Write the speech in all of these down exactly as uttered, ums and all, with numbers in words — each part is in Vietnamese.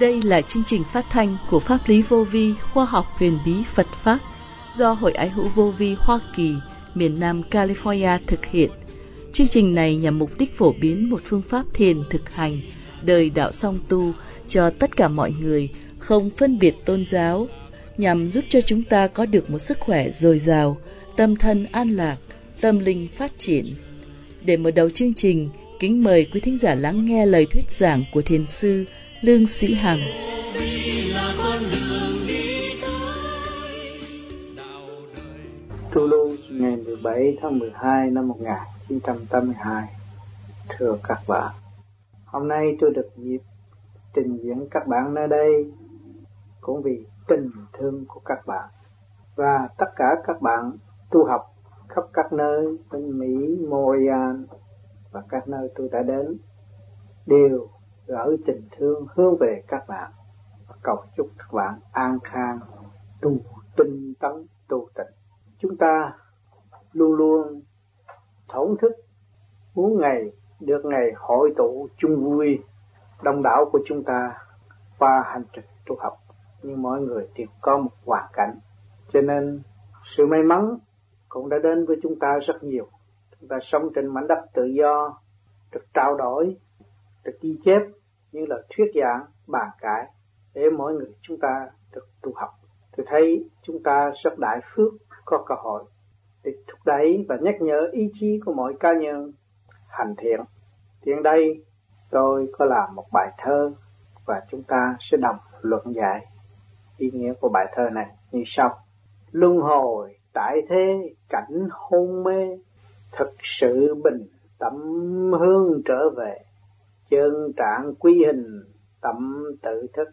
Đây là chương trình phát thanh của Pháp lý Vô Vi Khoa học Huyền bí Phật Pháp do Hội Ái hữu Vô Vi Hoa Kỳ, miền Nam California thực hiện. Chương trình này nhằm mục đích phổ biến một phương pháp thiền thực hành, đời đạo song tu cho tất cả mọi người, không phân biệt tôn giáo, nhằm giúp cho chúng ta có được một sức khỏe dồi dào, tâm thân an lạc, tâm linh phát triển. Để mở đầu chương trình, kính mời quý thính giả lắng nghe lời thuyết giảng của Thiền sư Lương Sĩ Hằng. Tulu ngày mười bảy tháng mười hai năm một nghìn chín trăm tám mươi hai. Thưa các bạn, hôm nay tôi được dịp trình diễn các bạn nơi đây cũng vì tình thương của các bạn và tất cả các bạn tu học khắp các nơi bên Mỹ, Montreal và các nơi tôi đã đến đều gửi tình thương hướng về các bạn và cầu chúc các bạn an khang, tu tinh tấn, tu tịnh. Chúng ta luôn luôn thổn thức muốn ngày được ngày hội tụ chung vui đông đảo của chúng ta qua hành trình tu học, nhưng mọi người đều có một hoàn cảnh, cho nên sự may mắn cũng đã đến với chúng ta rất nhiều. Chúng ta sống trên mảnh đất tự do, được trao đổi, được ghi chép như là thuyết giảng, bàn cãi để mỗi người chúng ta được tu học. Tôi thấy chúng ta rất đại phước có cơ hội để thúc đẩy và nhắc nhở ý chí của mỗi cá nhân hành thiện. Tiện đây tôi có làm một bài thơ và chúng ta sẽ đồng luận giải ý nghĩa của bài thơ này như sau: luân hồi tại thế cảnh hôn mê, thực sự bình tâm hướng trở về, chân trạng quy hình tâm tự thức,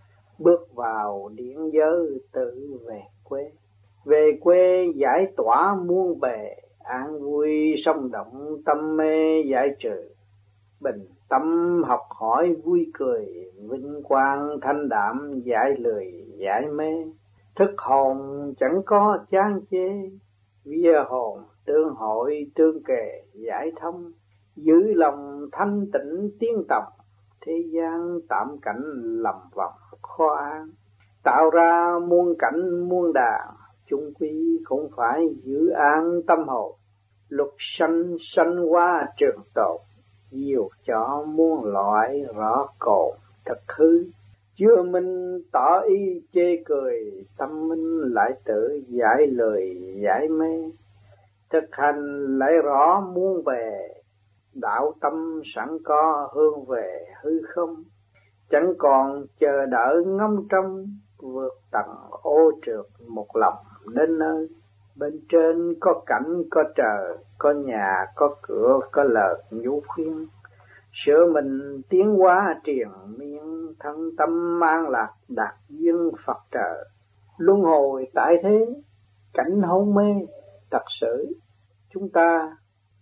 bước vào điển giới tự về quê. Về quê giải tỏa muôn bề, an vui sông động tâm mê giải trừ, bình tâm học hỏi vui cười, vinh quang thanh đạm giải lười giải mê. Thức hồn chẳng có chán chê, vía hồn tương hội tương kề giải thông, giữ lòng thanh tịnh tiến tầm, thế gian tạm cảnh lầm vòng khó an. Tạo ra muôn cảnh muôn đàn, chung quy cũng phải giữ an tâm hồn. Luật sanh sanh hóa trường tồn, nhiều cho muôn loại rõ cồn thật hư. Chưa minh tỏ ý chê cười, tâm minh lại tự giải lời giải mê. Thực hành lại rõ muôn về, đạo tâm sẵn có hướng về hư không. Chẳng còn chờ đợi ngóng trông, vượt tầng ô trượt một lòng đến nơi. Bên trên có cảnh có trời, có nhà có cửa có lời nhủ khuyên. Sửa mình tiến hóa triền miên, thân tâm an lạc đạt duyên Phật trời. Luân hồi tại thế cảnh hôn mê, thật sự chúng ta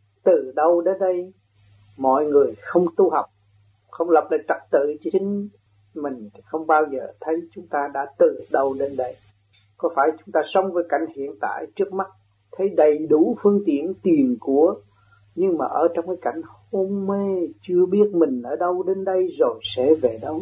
từ đâu đến đây? Mọi người không tu học, không lập lại trật tự cho chính mình thì không bao giờ thấy chúng ta đã từ đâu đến đây. Có phải chúng ta sống với cảnh hiện tại trước mắt, thấy đầy đủ phương tiện tiền của, nhưng mà ở trong cái cảnh hôn mê, chưa biết mình ở đâu đến đây rồi sẽ về đâu.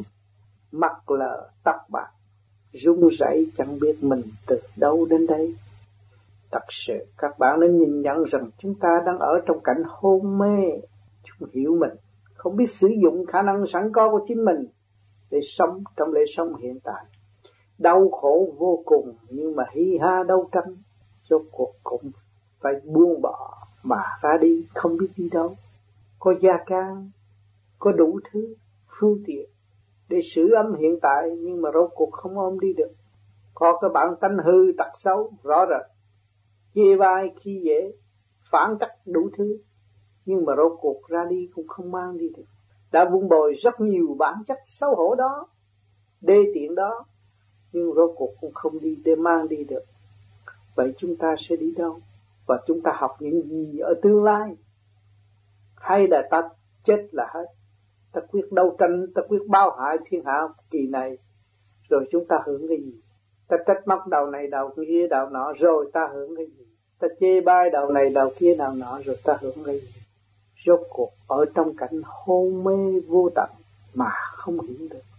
Mắt lờ tóc bạc, run rẩy chẳng biết mình từ đâu đến đây. Thật sự các bạn nên nhìn nhận rằng chúng ta đang ở trong cảnh hôn mê, chúng hiểu mình, không biết sử dụng khả năng sẵn có của chính mình để sống trong lễ sống hiện tại. Đau khổ vô cùng nhưng mà hi ha đấu tranh, rốt cuộc cũng phải buông bỏ mà ra đi, không biết đi đâu. Có gia can, có đủ thứ phương tiện để xử ấm hiện tại, nhưng mà rốt cuộc không ôm đi được. Có cái bản tánh hư tật xấu rõ rệt, chê bai khi dễ, phản cách đủ thứ, nhưng mà rốt cuộc ra đi cũng không mang đi được. Đã vun bồi rất nhiều bản chất xấu hổ đó, đê tiện đó, nhưng rốt cuộc cũng không đi để mang đi được. Vậy chúng ta sẽ đi đâu? Và chúng ta học những gì ở tương lai? Hay là ta chết là hết? Ta quyết đấu tranh, ta quyết bao hại thiên hạ kỳ này, rồi chúng ta hưởng cái gì? Ta trách móc đầu này đầu kia đầu nọ, rồi ta hưởng cái gì? Ta chê bai đầu này đầu kia đầu nọ, rồi ta hưởng cái gì? Rốt cuộc ở trong cảnh hôn mê vô tận mà không hiểu được.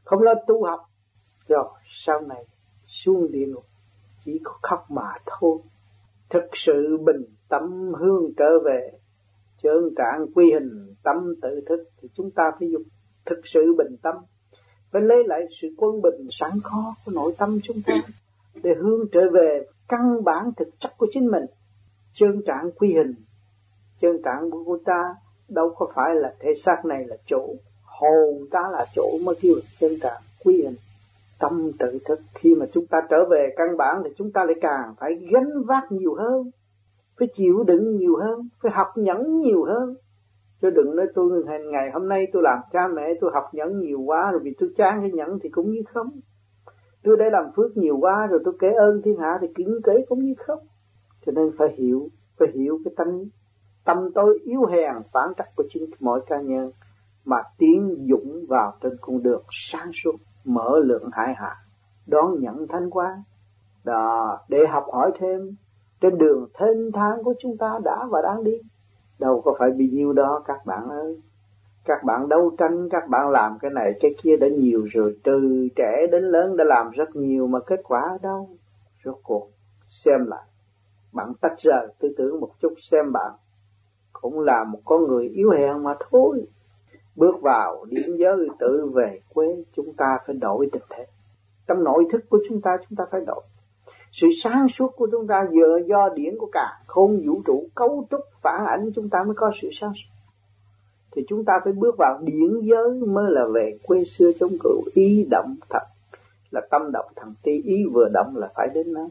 không lo tu học, rồi sau này xuống địa ngục chỉ có khóc mà thôi. Thực sự bình tâm hướng trở về, chơn trạng quy hình tâm tự thức, thì chúng ta phải dùng thực sự bình tâm, phải lấy lại sự quân bình sẵn có của nội tâm chúng ta để hướng trở về căn bản thực chất của chính mình. Chơn trạng quy hình, chơn trạng của ta đâu có phải là thể xác này là chỗ, hồn ta là chỗ mới kêu là chơn trạng quy hình tâm tự thức. Khi mà chúng ta trở về căn bản thì chúng ta lại càng phải gánh vác nhiều hơn, phải chịu đựng nhiều hơn, phải học nhẫn nhiều hơn. Chứ đừng nói tôi ngày hôm nay tôi làm cha mẹ tôi học nhẫn nhiều quá rồi vì tôi chán cái nhẫn thì cũng như không. Tôi đã làm phước nhiều quá rồi tôi kể ơn thiên hạ thì kính kể cũng như không. Cho nên phải hiểu, phải hiểu cái tâm tâm tôi yếu hèn phản trắc của chính mỗi cá nhân mà tiến dũng vào trên con đường sáng suốt, mở lượng hải hạ, đón nhận thanh quan đó, để học hỏi thêm trên đường thênh thang của chúng ta đã và đang đi. Đâu có phải bị nhiêu đó các bạn ơi. Các bạn đấu tranh, các bạn làm cái này cái kia đã nhiều rồi, từ trẻ đến lớn đã làm rất nhiều mà kết quả ở đâu? Rốt cuộc xem lại, bạn tách rời tư tưởng một chút xem bạn cũng là một con người yếu hèn mà thôi. Bước vào điển giới tự về quê, chúng ta phải đổi tình thế. Trong nội thức của chúng ta, chúng ta phải đổi. Sự sáng suốt của chúng ta giờ do điển của cả khôn vũ trụ cấu trúc phản ảnh chúng ta mới có sự sáng suốt. Thì chúng ta phải bước vào điển giới mới là về quê xưa chống cự. Ý động thật là tâm động thần ti, ý vừa động là phải đến nơi.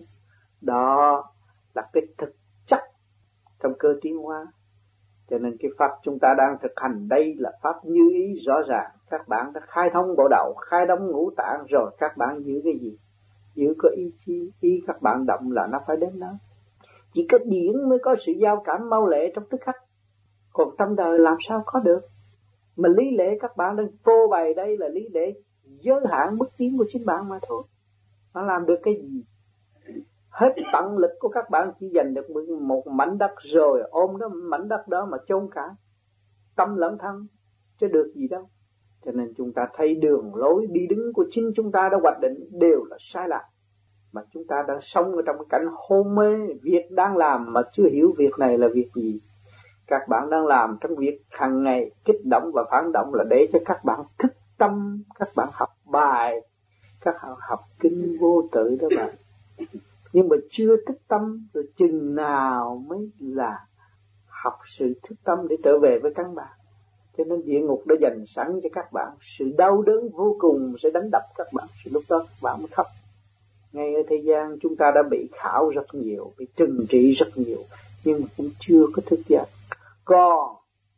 Đó là cái thực chất trong cơ tiến hóa. Cho nên cái pháp chúng ta đang thực hành đây là pháp như ý rõ ràng. Các bạn đã khai thông bộ đầu, khai thông ngũ tạng rồi, các bạn giữ cái gì? Giữ có ý chí, ý các bạn động là nó phải đến đó. Chỉ có điển mới có sự giao cảm mau lẹ trong tức khắc. Còn trong đời làm sao có được? Mà lý lẽ các bạn đang phô bày đây là lý lẽ giới hạn bước tiến của chính bạn mà thôi. Nó làm được cái gì? Hết tận lực của các bạn chỉ giành được một mảnh đất rồi ôm đó mảnh đất đó mà chôn cả tâm lẫn thân, chứ được gì đâu. Cho nên chúng ta thấy đường lối đi đứng của chính chúng ta đã hoạch định đều là sai lạc. Mà chúng ta đang sống ở trong cái cảnh hôn mê, việc đang làm mà chưa hiểu việc này là việc gì. Các bạn đang làm trong việc hàng ngày kích động và phản động là để cho các bạn thức tâm, các bạn học bài, các bạn học kinh vô tự đó bạn. Nhưng mà chưa thức tâm rồi chừng nào mới là học sự thức tâm để trở về với căn bản. Cho nên địa ngục đã dành sẵn cho các bạn sự đau đớn vô cùng sẽ đánh đập các bạn. Thì lúc đó các bạn mới khóc. Ngay ở thế gian chúng ta đã bị khảo rất nhiều, bị trừng trị rất nhiều, nhưng mà cũng chưa có thức giác. Còn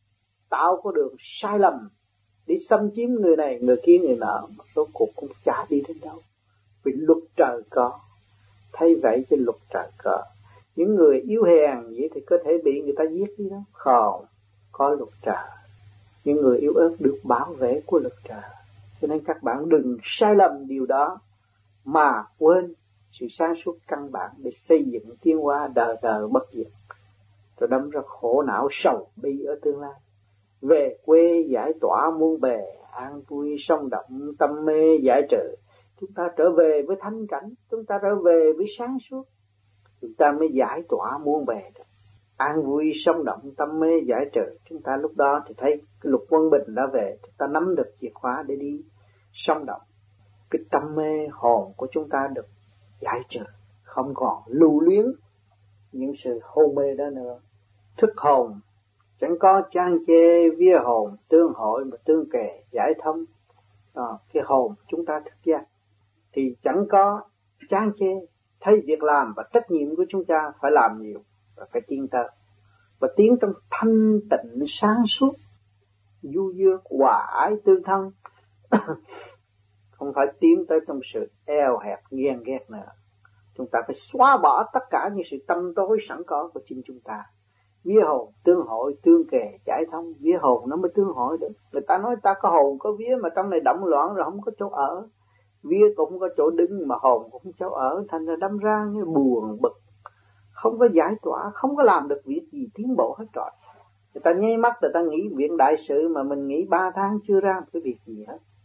tạo có đường sai lầm để xâm chiếm người này, người kia, người nọ, mà số cuộc cũng chả đi đến đâu. Vì luật trời có. Thay vậy cho luật trời có. Những người yếu hèn vậy thì có thể bị người ta giết đi đâu. Không, có luật trời. Những người yếu ớt được bảo vệ của luật trời. Cho nên các bạn đừng sai lầm điều đó mà quên sự sáng suốt căn bản để xây dựng tiến hóa đời đời bất diệt, rồi đâm ra khổ não sầu bi ở tương lai. Về quê giải tỏa muôn bề, an vui song động tâm mê giải trừ. Chúng ta trở về với thanh cảnh, chúng ta trở về với sáng suốt, chúng ta mới giải tỏa muôn bề được. An vui song động tâm mê giải trừ. Chúng ta lúc đó thì thấy cái lục quân bình đã về, chúng ta nắm được chìa khóa để đi song động. Cái tâm mê hồn của chúng ta được giải trừ, không còn lưu luyến những sự hôn mê đó nữa. Thức hồn chẳng có trang chê, vía hồn tương hội mà tương kề giải thông. À, cái hồn chúng ta thức giác thì chẳng có chán chê, thấy việc làm và trách nhiệm của chúng ta phải làm nhiều và phải tiến tới, và tiến trong thanh tịnh sáng suốt, du dương hòa ái tương thân. Không phải tiến tới trong sự eo hẹp ghen ghét nữa. Chúng ta phải xóa bỏ tất cả những sự tâm tối sẵn có của chính chúng ta. Vía hồn tương hội tương kề giải thông. Vía hồn nó mới tương hội được. Người ta nói ta có hồn có vía mà trong này động loạn rồi không có chỗ ở. Vía cũng không có chỗ đứng mà hồn cũng không chỗ ở. Thành ra đâm ra như buồn bực, không có giải tỏa, không có làm được việc gì tiến bộ hết trọi. Người ta nháy mắt người ta nghĩ việc đại sự mà mình nghĩ ba tháng chưa ra một cái việc gì hết.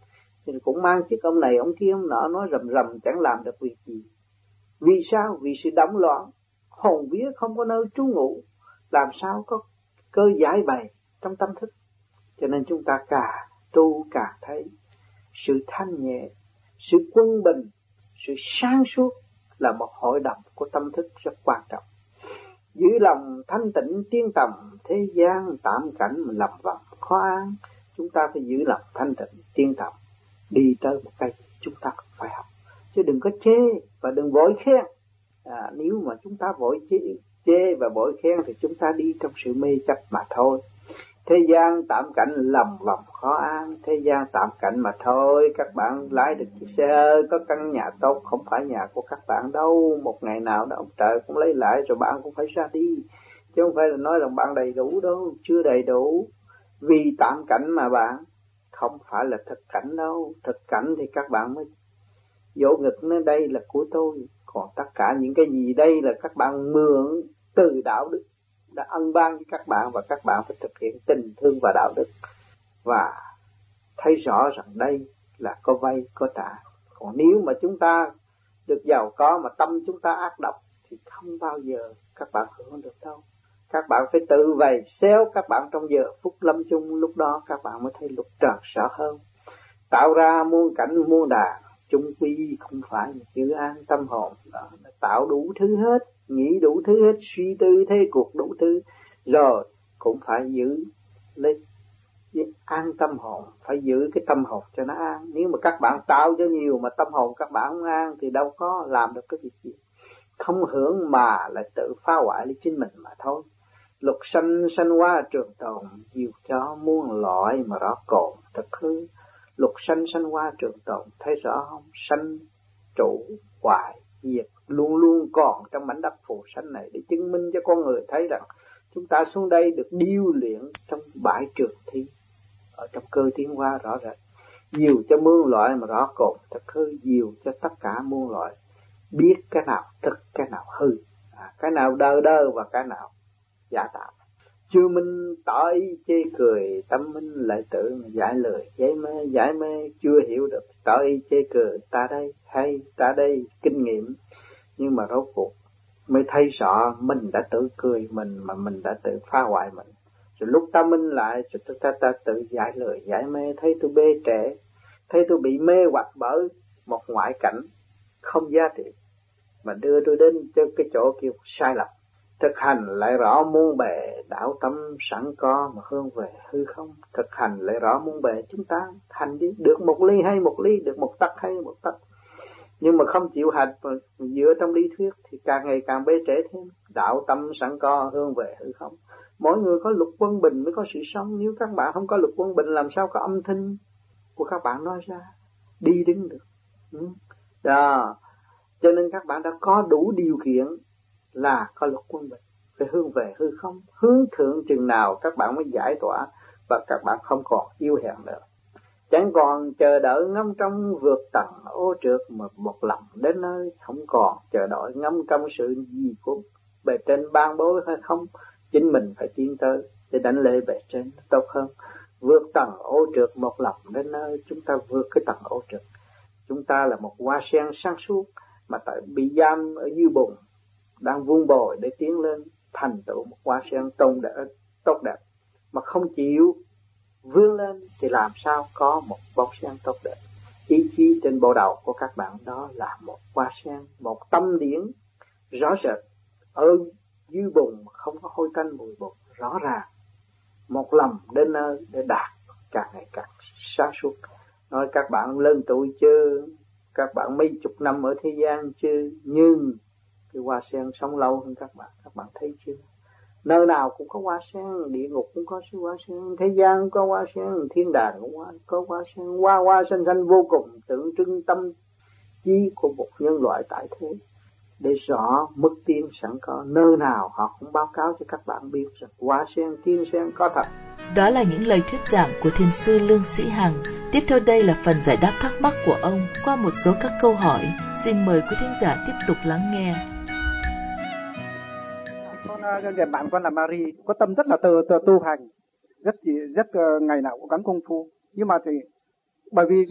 thì cũng mang chức ông này ông kia ông nọ, nói rầm rầm chẳng làm được việc gì. Vì sao? Vì sự động loạn, hồn vía không có nơi trú ngụ, làm sao có cơ giải bày trong tâm thức. Cho nên chúng ta càng tu càng thấy sự thanh nhẹ, sự quân bình, sự sáng suốt là một hội đồng của tâm thức rất quan trọng. Giữ lòng thanh tịnh tiên tầm, thế gian tạm cảnh mình lầm vầm khó an. Chúng ta phải giữ lòng thanh tịnh tiên tầm, đi tới một cái chúng ta cũng phải học, chứ đừng có chê và đừng vội khen. À, nếu mà chúng ta vội chê, chê và vội khen thì chúng ta đi trong sự mê chấp mà thôi. Thế gian tạm cảnh lầm vòng khó an, thế gian tạm cảnh mà thôi. Các bạn lái được chiếc xe ơi, có căn nhà tốt không phải nhà của các bạn đâu. Một ngày nào đó ông trời cũng lấy lại rồi bạn cũng phải ra đi, chứ không phải là nói rằng bạn đầy đủ đâu. Chưa đầy đủ, vì tạm cảnh mà bạn, không phải là thực cảnh đâu. Thực cảnh thì các bạn mới vỗ ngực nói đây là của tôi. Còn tất cả những cái gì đây là các bạn mượn từ đạo đức đã ân ban với các bạn, và các bạn phải thực hiện tình thương và đạo đức, và thấy rõ rằng đây là có vay có trả. Còn nếu mà chúng ta được giàu có mà tâm chúng ta ác độc thì không bao giờ các bạn hưởng được đâu. Các bạn phải tự vầy xéo các bạn trong giờ phút lâm chung, lúc đó các bạn mới thấy luật trời rõ hơn. Tạo ra muôn cảnh muôn đà, chung quy không phải giữ an tâm hồn. Đó, tạo đủ thứ hết, nghĩ đủ thứ hết, suy tư thế cuộc đủ thứ, rồi cũng phải giữ lấy an tâm hồn, phải giữ cái tâm hồn cho nó an. Nếu mà các bạn tạo cho nhiều mà tâm hồn các bạn không an thì đâu có làm được cái việc gì. Không hưởng mà lại tự phá hoại lấy chính mình mà thôi. Luật sanh sanh hóa trường tồn, diều cho muôn loại mà rõ cồn thật hư. Luật sanh sanh hóa trường tồn, thấy rõ không? Sanh trụ hoại diệt luôn luôn còn trong mảnh đất phù sanh này, để chứng minh cho con người thấy rằng chúng ta xuống đây được điêu luyện trong bãi trường thi, ở trong cơ tiến hóa rõ rệt. Diều cho muôn loại mà rõ cồn thật hư, diều cho tất cả muôn loại biết cái nào thực cái nào hư, à, cái nào đơ đơ và cái nào giả tạo. Chưa minh tỏ ý chê cười, tâm minh lại tự giải lời giải mê, giải mê chưa hiểu được tỏ ý chê cười. Ta đây hay, ta đây kinh nghiệm, nhưng mà rốt cuộc mới thấy rõ mình đã tự cười mình mà mình đã tự phá hoại mình. Rồi lúc ta minh lại, rồi ta, ta tự giải lời giải mê, thấy tôi bê trễ, thấy tôi bị mê hoặc bởi một ngoại cảnh không giá trị mà đưa tôi đến cái chỗ kia sai lầm. Thực hành lại rõ muôn bề, đạo tâm sẵn có mà hướng về hư không. Thực hành lại rõ muôn bề, chúng ta hành đi, được một ly hay một ly, được một tắc hay một tắc. Nhưng mà không chịu hành mà dựa trong lý thuyết thì càng ngày càng bế trễ thêm. Đạo tâm sẵn có hướng về hư không. Mỗi người có luật quân bình mới có sự sống. Nếu các bạn không có luật quân bình, làm sao có âm thanh của các bạn nói ra, đi đứng được. Ừ. Đó. Cho nên các bạn đã có đủ điều kiện là có luật quân bình, phải hướng về hư không. Hướng thượng chừng nào các bạn mới giải tỏa, và các bạn không còn yêu hèn nữa. Chẳng còn chờ đợi ngâm trong vượt tầng ô trượt, mà một lòng đến nơi không còn chờ đợi ngâm trong sự gì của bề trên ban bố hay không. Chính mình phải tiến tới để đánh lễ bề trên tốt hơn. Vượt tầng ô trượt, một lòng đến nơi, chúng ta vượt cái tầng ô trượt. Chúng ta là một hoa sen sáng suốt mà tại bị giam ở dưới bùn, đang vun bồi để tiến lên thành tựu một hoa sen tốt đẹp, tốt đẹp mà không chịu vươn lên thì làm sao có một bông sen tốt đẹp. Ý chí trên bộ đầu của các bạn đó là một hoa sen, một tâm điển rõ rệt ở dưới bùn, không có hôi tanh mùi bùn, rõ ràng một lòng đến nơi để đạt càng ngày càng sáng suốt. Nói các bạn lớn tuổi chưa, các bạn mấy chục năm ở thế gian chưa, nhưng cái hoa sen sống lâu hơn các bạn, các bạn thấy chưa? Nơi nào cũng có hoa sen, địa ngục cũng có hoa sen, thế gian cũng có hoa sen, thiên đàng cũng có hoa sen, hoa hoa xanh xanh vô cùng, tượng trưng tâm trí của một nhân loại tại thế. Để rõ mức tiến sẵn có, nơi nào họ cũng báo cáo cho các bạn biết rằng hoa sen, thiên sen có thật. Đó là những lời thuyết giảng của Thiền sư Lương Sĩ Hằng. Tiếp theo đây là phần giải đáp thắc mắc của ông qua một số các câu hỏi. Xin mời quý thính giả tiếp tục lắng nghe. Con bạn con là Marie, có tâm rất là tu, tu, tu hành, rất rất ngày nào cũng gắng công phu. Nhưng mà thì bởi vì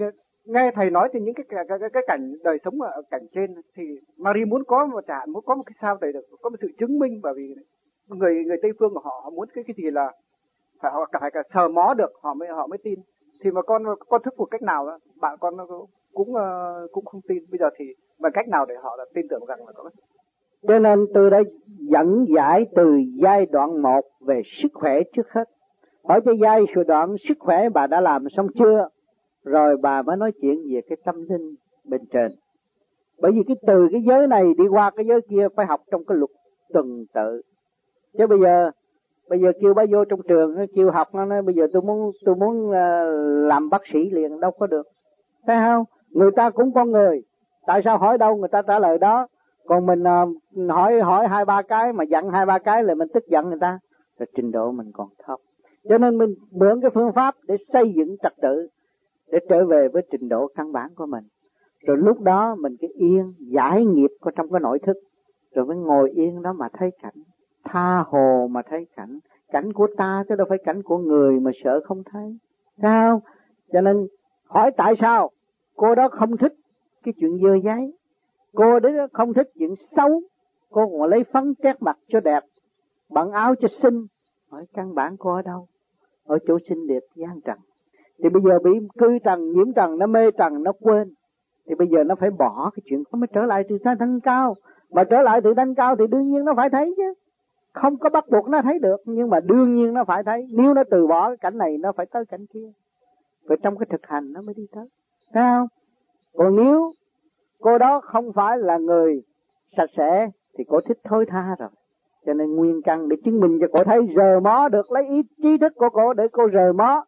nghe thầy nói thì những cái cái, cái, cái cảnh đời sống ở cảnh trên thì Marie muốn có một trạng muốn có một cái sao thầy được có một sự chứng minh, bởi vì người người Tây phương của họ, họ muốn cái cái gì là phải họ phải cả sờ mó được họ mới họ mới tin. Thì mà con con thuyết phục cách nào đó, bạn con cũng uh, cũng không tin. Bây giờ thì bằng cách nào để họ là tin tưởng rằng là có. Cho nên tôi đã dẫn giải từ giai đoạn một về sức khỏe trước hết. Hỏi cho giai đoạn sức khỏe bà đã làm xong chưa, rồi bà mới nói chuyện về cái tâm linh bên trên. Bởi vì cái từ cái giới này đi qua cái giới kia phải học trong cái luật tuần tự. Chứ bây giờ bây giờ kêu bà vô trong trường, kêu học, nó nói bây giờ tôi muốn tôi muốn uh, làm bác sĩ liền, đâu có được. Thấy không? Người ta cũng con người, tại sao hỏi đâu người ta trả lời đó. Còn mình uh, hỏi hỏi hai ba cái mà giận hai ba cái là mình tức giận người ta, rồi trình độ mình còn thấp. Cho nên mình mượn cái phương pháp để xây dựng trật tự, để trở về với trình độ căn bản của mình. Rồi lúc đó mình cái yên giải nghiệp của trong cái nội thức, rồi mới ngồi yên đó mà thấy cảnh, tha hồ mà thấy cảnh. Cảnh của ta chứ đâu phải cảnh của người mà sợ không thấy. Sao? Cho nên hỏi tại sao cô đó không thích cái chuyện dơ giấy, cô đó không thích chuyện xấu, cô còn lấy phấn trét mặt cho đẹp, bận áo cho xinh. Hỏi căn bản cô ở đâu? Ở chỗ xinh đẹp gian trần. Thì bây giờ bị cư trần, nhiễm trần, nó mê trần, nó quên. Thì bây giờ nó phải bỏ cái chuyện, nó mới trở lại từ thanh cao. Mà trở lại từ thanh cao thì đương nhiên nó phải thấy chứ. Không có bắt buộc nó thấy được, nhưng mà đương nhiên nó phải thấy. Nếu nó từ bỏ cái cảnh này, nó phải tới cảnh kia. Và trong cái thực hành nó mới đi tới. Thấy không? Còn nếu cô đó không phải là người sạch sẽ thì cô thích thối tha rồi. Cho nên nguyên căn để chứng minh cho cô thấy rờ mó được, lấy ý trí thức của cô để cô rờ mó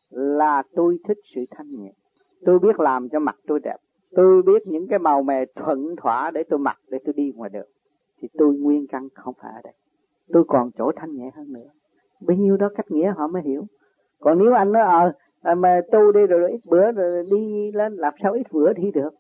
là tôi thích sự thanh nhẹ. Tôi biết làm cho mặt tôi đẹp. Tôi biết những cái màu mè thuận thỏa để tôi mặc, để tôi đi ngoài đường. Thì tôi nguyên căn không phải ở đây. Tôi còn chỗ thanh nhẹ hơn nữa. Bấy nhiêu đó cách nghĩa họ mới hiểu. Còn nếu anh nói ờ à, mà tu đi rồi, rồi ít bữa rồi đi lên, làm sao ít bữa đi được.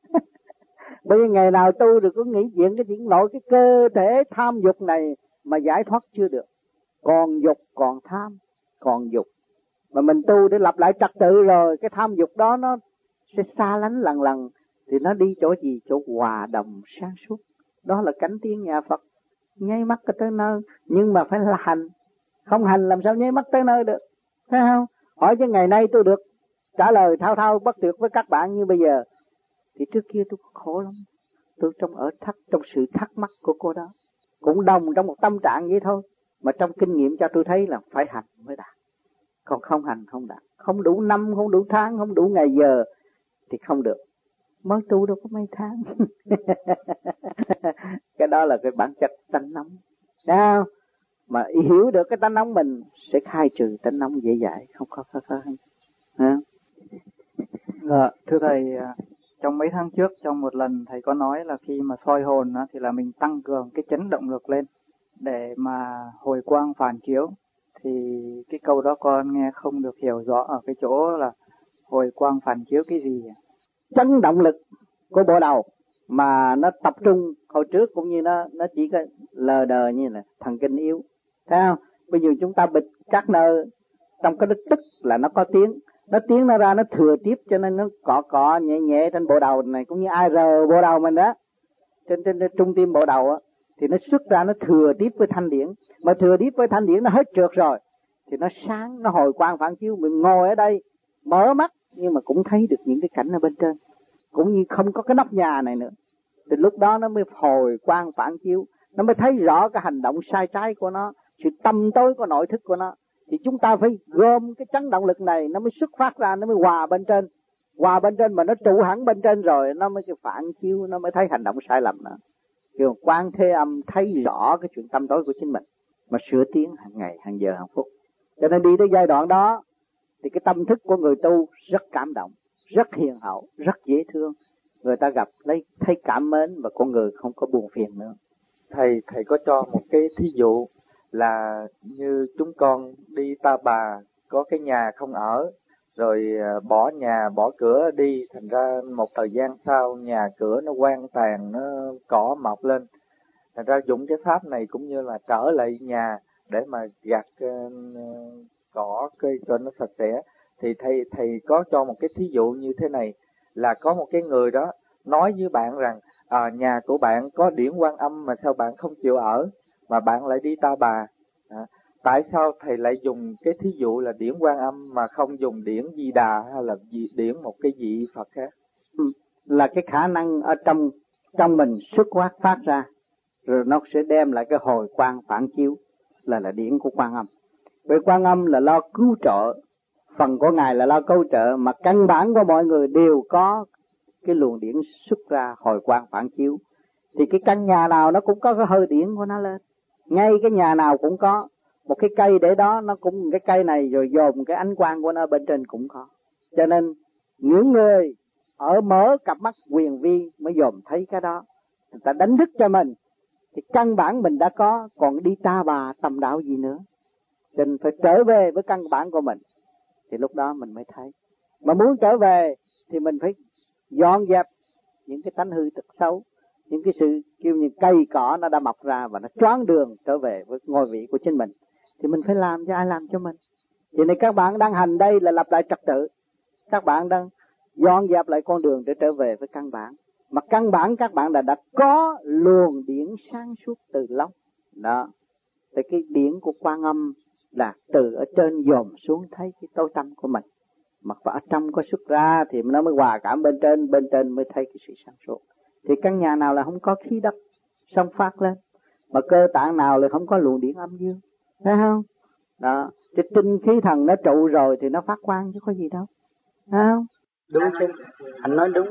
Bởi vì ngày nào tu rồi có nghĩ chuyện cái chuyện nội cái cơ thể tham dục này mà giải thoát chưa được. Còn dục, còn tham, còn dục. Mà mình tu để lập lại trật tự rồi, cái tham dục đó nó sẽ xa lánh lần lần. Thì nó đi chỗ gì? Chỗ hòa đồng sáng suốt. Đó là cánh tiên nhà Phật. Nháy mắt cái tới nơi, nhưng mà phải là hành. Không hành làm sao nháy mắt tới nơi được. Thấy không? Hỏi chứ ngày nay tôi được trả lời thao thao bất tuyệt với các bạn như bây giờ. Thì trước kia tôi khổ lắm. Tôi trong ở thắc, trong sự thắc mắc của cô đó. Cũng đồng trong một tâm trạng vậy thôi. Mà trong kinh nghiệm cho tôi thấy là phải hành mới đạt. Còn không hành không đạt. Không đủ năm, không đủ tháng, không đủ ngày giờ thì không được. Mới tu đâu có mấy tháng. Cái đó là cái bản chất tánh nóng. Sao? Mà hiểu được cái tánh nóng mình sẽ khai trừ tánh nóng dễ dãi, không có khó khăn. À. Dạ, thưa thầy, trong mấy tháng trước, trong một lần thầy có nói là khi mà soi hồn á, thì là mình tăng cường cái chấn động lực lên để mà hồi quang phản chiếu. Thì cái câu đó con nghe không được hiểu rõ ở cái chỗ là hồi quang phản chiếu cái gì. Chấn động lực của bộ đầu mà nó tập trung hồi trước cũng như nó nó chỉ có lờ đờ như là thần kinh yếu. Thấy không? Bây giờ chúng ta bịt các nơi trong cái đức tức là nó có tiếng. Nó tiếng nó ra nó thừa tiếp cho nên nó cọ cọ nhẹ nhẹ trên bộ đầu này, cũng như ai rờ bộ đầu mình đó. Trên, trên, trên trung tim bộ đầu á thì nó xuất ra nó thừa tiếp với thanh điển. Mà thừa tiếp với thanh điển nó hết trượt rồi thì nó sáng, nó hồi quang phản chiếu. Mình ngồi ở đây mở mắt nhưng mà cũng thấy được những cái cảnh ở bên trên. Cũng như không có cái nóc nhà này nữa. Thì lúc đó nó mới hồi quang phản chiếu. Nó mới thấy rõ cái hành động sai trái của nó, sự tâm tối của nội thức của nó. Thì chúng ta phải gom cái chấn động lực này, nó mới xuất phát ra, nó mới hòa bên trên. Hòa bên trên mà nó trụ hẳn bên trên rồi, nó mới cái phản chiếu, nó mới thấy hành động sai lầm nữa. Kiểu Quan Thế Âm thấy rõ cái chuyện tâm tối của chính mình, mà sửa tiến hàng ngày, hàng giờ, hàng phút. Cho nên đi tới giai đoạn đó, thì cái tâm thức của người tu rất cảm động, rất hiền hậu, rất dễ thương. Người ta gặp lấy thấy cảm mến và con người không có buồn phiền nữa. Thầy, thầy có cho một cái thí dụ là như chúng con đi Ta Bà, có cái nhà không ở, rồi bỏ nhà, bỏ cửa đi, thành ra một thời gian sau nhà cửa nó hoang tàn, nó cỏ mọc lên. Thành ra dùng cái pháp này cũng như là trở lại nhà để mà gặt uh, cỏ cây cho nó sạch sẽ. Thì thầy thầy có cho một cái thí dụ như thế này, là có một cái người đó nói với bạn rằng à, nhà của bạn có điển Quan Âm mà sao bạn không chịu ở, mà bạn lại đi Ta Bà. À, tại sao thầy lại dùng cái thí dụ là điển Quan Âm mà không dùng điển Di Đà hay là điển một cái vị Phật khác? Ừ, là cái khả năng ở trong trong mình xuất phát phát ra, rồi nó sẽ đem lại cái hồi quang phản chiếu, là là điển của Quan Âm. Bởi Quan Âm là lo cứu trợ, phần của Ngài là lo cứu trợ, mà căn bản của mọi người đều có cái luồng điển xuất ra hồi quang phản chiếu. Thì cái căn nhà nào nó cũng có cái hơi điển của nó lên, ngay cái nhà nào cũng có một cái cây để đó, nó cũng cái cây này rồi dồn cái ánh quang của nó bên trên cũng có. Cho nên những người ở mở cặp mắt quyền vi mới dòm thấy cái đó, người ta đánh thức cho mình thì căn bản mình đã có, còn đi Ta Bà tầm đạo gì nữa. Cho nên phải trở về với căn bản của mình thì lúc đó mình mới thấy. Mà muốn trở về thì mình phải dọn dẹp những cái tánh hư tật xấu, những cái sự kêu như cây cỏ nó đã mọc ra và nó choáng đường trở về với ngôi vị của chính mình. Thì mình phải làm cho ai làm cho mình. Thì này các bạn đang hành đây là lập lại trật tự, các bạn đang dọn dẹp lại con đường để trở về với căn bản. Mà căn bản các bạn đã đã có luồng điển sáng suốt từ lâu đó. Thì cái điển của Quan Âm là từ ở trên dòm xuống thấy cái tối tâm của mình, mà ở trong có xuất ra thì nó mới hòa cảm bên trên, bên trên mới thấy cái sự sáng suốt. Thì căn nhà nào là không có khí đất xông phát lên, mà cơ tạng nào là không có luồng điển âm dương, thấy không? Đó, cái tinh khí thần nó trụ rồi thì nó phát quang chứ có gì đâu, thấy không? Đúng chứ, anh nói đúng,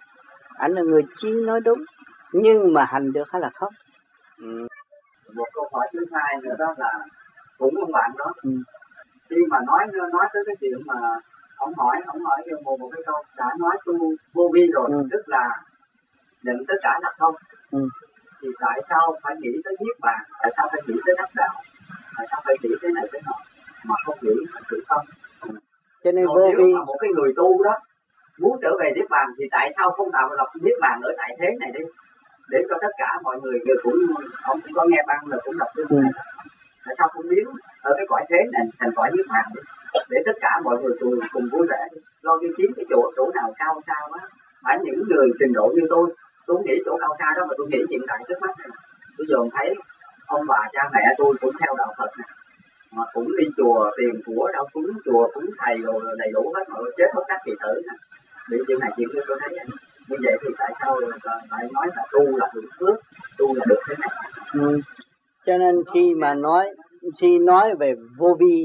anh là người chí nói đúng, nhưng mà hành được hay là không? Ừ. Một câu hỏi thứ hai nữa đó là cũng ông bạn đó, ừ. Khi mà nói nói tới cái chuyện mà ông hỏi ông hỏi một một cái câu đã nói tu vô vi rồi, ừ. Tức là nhận tất cả là không, ừ. Thì tại sao phải nghĩ tới niết bàn, tại sao phải nghĩ tới đắc đạo, tại sao phải nghĩ tới này tới nọ mà không nghĩ tới sự không? Ừ. Cho nên rồi vô vi mà một cái người tu đó muốn trở về niết bàn thì tại sao không tạo lập niết bàn ở tại thế này đi, để cho tất cả mọi người đều cũng ông cũng có nghe băng là cũng đọc cái này, ừ. Tại sao không biến ở cái cõi thế này thành cõi niết bàn đi, để tất cả mọi người cùng cùng vui vẻ đi, lo đi kiếm cái chỗ chỗ nào cao cao á. Phải những người trình độ như tôi, tôi không nghĩ chỗ cao xa đó, mà tôi nghĩ hiện tại trước mắt này. Tôi dồn thấy ông bà cha mẹ tôi cũng theo đạo Phật này, mà cũng đi chùa tiền của đâu cúng chùa cúng thầy rồi đầy đủ hết, mà chết hết các kỳ tử này. Vì chuyện này chuyện kia tôi thấy vậy. Như vậy thì tại sao lại nói là tu là hưởng phước, tu là được thế này? Ừ. Cho nên khi mà nói khi nói về vô vi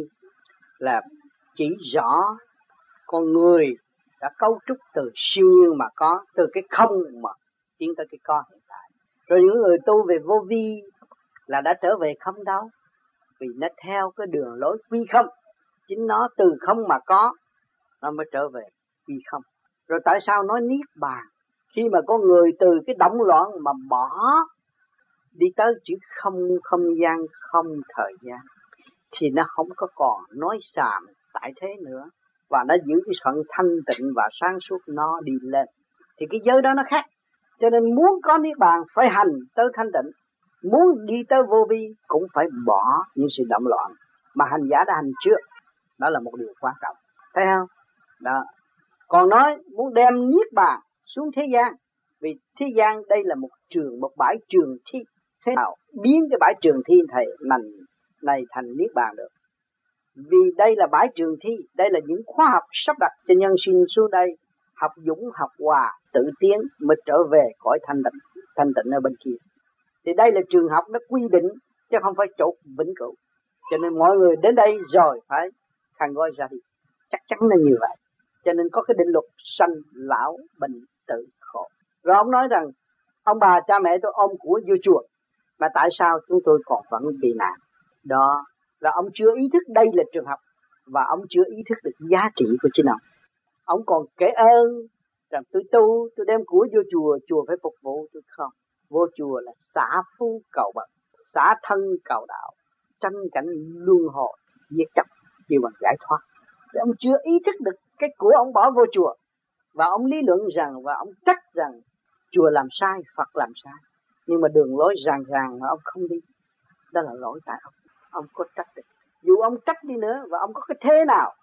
là chỉ rõ con người đã cấu trúc từ siêu nhiên mà có, từ cái không mà tiến tới cái có hiện tại. Rồi những người tu về vô vi là đã trở về không đâu, vì nó theo cái đường lối quy không, chính nó từ không mà có, nó mới trở về quy không. Rồi tại sao nói niết bàn? Khi mà có người từ cái động loạn mà bỏ đi tới chữ không không gian, không thời gian, thì nó không có còn nói xàm tại thế nữa, và nó giữ cái phận thanh tịnh và sáng suốt, nó đi lên thì cái giới đó nó khác. Cho nên muốn có niết bàn phải hành tới thanh tịnh, muốn đi tới vô vi cũng phải bỏ những sự động loạn mà hành giả đã hành trước. Đó là một điều quan trọng, thấy không? Đó. Còn nói muốn đem niết bàn xuống thế gian, vì thế gian đây là một trường, một bãi trường thi, thế nào biến cái bãi trường thi thầy này, này thành niết bàn được? Vì đây là bãi trường thi, đây là những khoa học sắp đặt cho nhân sinh xuống đây học dũng, học hòa, tự tiến mới trở về cõi thanh tịnh, thanh tịnh ở bên kia. Thì đây là trường học nó quy định chứ không phải chỗ vĩnh cửu. Cho nên mọi người đến đây rồi phải khăn gói ra đi, chắc chắn là như vậy. Cho nên có cái định luật sanh lão bệnh tử khổ. Rồi ông nói rằng ông bà cha mẹ tôi ôm của vô chùa, mà tại sao chúng tôi còn vẫn bị nạn? Đó là ông chưa ý thức đây là trường học, và ông chưa ý thức được giá trị của chính ông. Ông còn kể ơn rằng tôi tu, tôi đem của vô chùa, chùa phải phục vụ tôi. Không, vô chùa là xả phu cầu bậc, xả thân cầu đạo, tranh cảnh luân hồi diệt chấp, kêu bằng giải thoát. Thì ông chưa ý thức được cái của ông bỏ vô chùa, và ông lý luận rằng và ông trách rằng chùa làm sai, Phật làm sai, nhưng mà đường lối ràng ràng mà ông không đi, đó là lỗi tại ông. Ông có trách được, dù ông trách đi nữa và ông có cái thế nào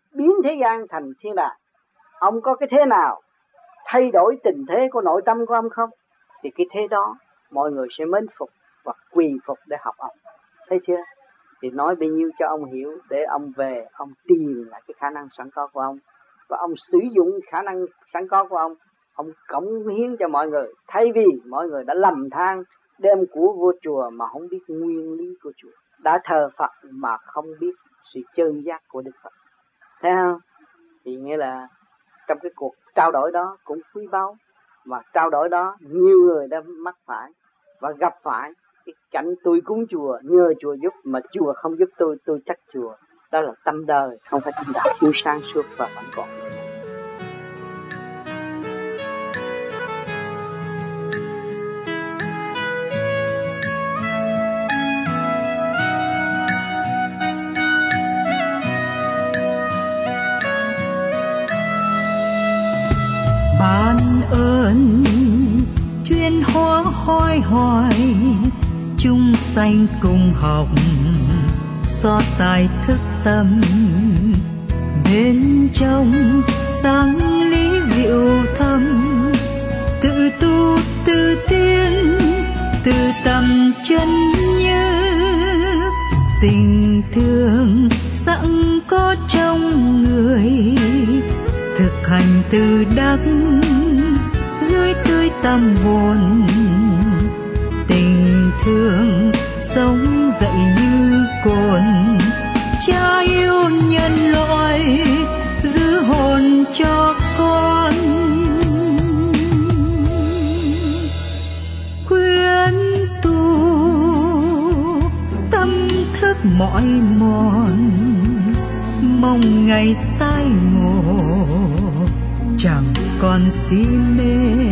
biến thế gian thành thiên đàng. Ông có cái thế nào thay đổi tình thế của nội tâm của ông không? Thì cái thế đó mọi người sẽ mến phục và quỳ phục để học ông. Thấy chưa? Thì nói bấy nhiêu cho ông hiểu để ông về, ông tìm lại cái khả năng sẵn có của ông. Và ông sử dụng khả năng sẵn có của ông, ông cống hiến cho mọi người. Thay vì mọi người đã lầm than đem của vô chùa mà không biết nguyên lý của chùa, đã thờ Phật mà không biết sự chân giác của Đức Phật. Thấy không? Thì nghĩa là trong cái cuộc trao đổi đó cũng quý báu, mà trao đổi đó nhiều người đã mắc phải và gặp phải cái cảnh tôi cúng chùa nhờ chùa giúp mà chùa không giúp tôi, tôi trách chùa. Đó là tâm đời, không phải tâm đạo thiếu sáng suốt và vẫn còn. Ban ơn chuyên hóa hoài hoài, chúng sanh cùng học so tài thức tâm, bên trong sáng lý diệu thâm, tự tu tự tiến tự tâm chân như, tình thương sẵn có trong người, thực hành từ đắc dưới tươi tâm hồn, tình thương sống dậy như cồn, cha yêu nhân loại giữ hồn cho con, khuyến tu tâm thức mỏi mòn, mong ngày tái ngộ chẳng còn si mê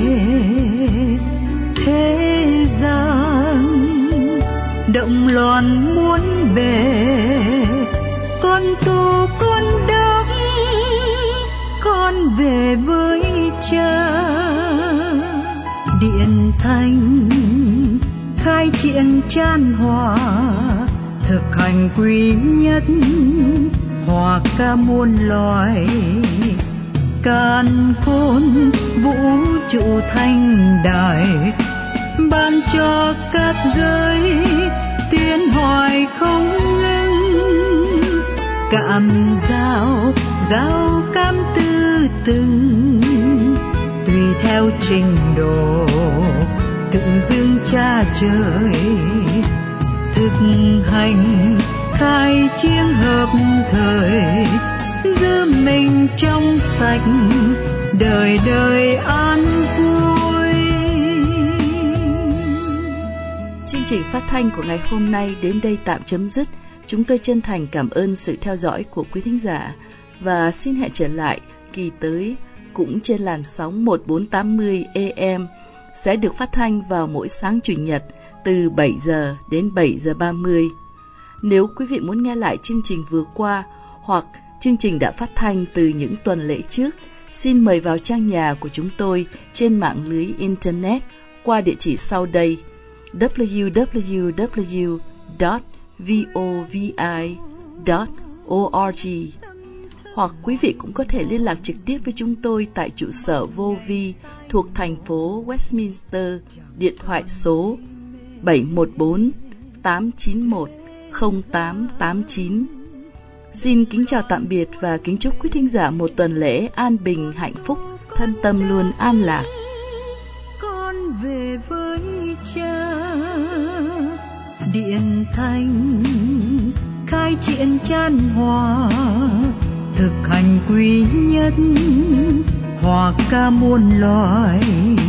thế gian, động loạn muốn về con tu con đắc, con về với cha. Điện thanh khai triển chan hòa, thực hành quý nhất hòa ca muôn loài, càn khôn vũ trụ thanh đại, ban cho các giới tiến hoài không ngừng, cảm giao giao cam tư từng, tùy theo trình độ tự dưng cha trời, thực hành khai chiến hợp thời, giữ mình trong sạch đời đời an vui. Chương trình phát thanh của ngày hôm nay đến đây tạm chấm dứt. Chúng tôi chân thành cảm ơn sự theo dõi của quý thính giả và xin hẹn trở lại kỳ tới cũng trên làn sóng một bốn tám mươi A M, sẽ được phát thanh vào mỗi sáng Chủ nhật từ bảy giờ đến bảy giờ ba mươi. Nếu quý vị muốn nghe lại chương trình vừa qua hoặc chương trình đã phát thanh từ những tuần lễ trước, xin mời vào trang nhà của chúng tôi trên mạng lưới Internet qua địa chỉ sau đây: w w w chấm vovi chấm org. Hoặc quý vị cũng có thể liên lạc trực tiếp với chúng tôi tại trụ sở vô vi thuộc thành phố Westminster, điện thoại số bảy một bốn tám chín một không tám tám chín. Xin kính chào tạm biệt và kính chúc quý thính giả một tuần lễ an bình, hạnh phúc, thân tâm luôn an lạc. Con về với cha. Điện thanh khai triển chan hòa, thực hành quý nhất hòa ca muôn loài,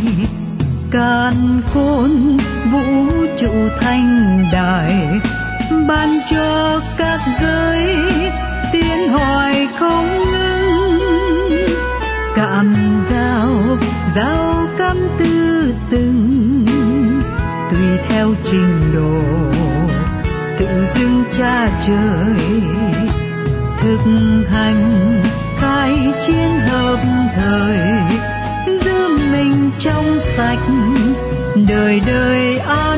càn khôn vũ trụ thanh đại, ban cho các giới tiến hoài không ngừng, cảm giao giao cam tư từng, tùy theo trình độ tự dưng cha trời, thực hành khai chiến hợp thời, giữ mình trong sạch đời đời an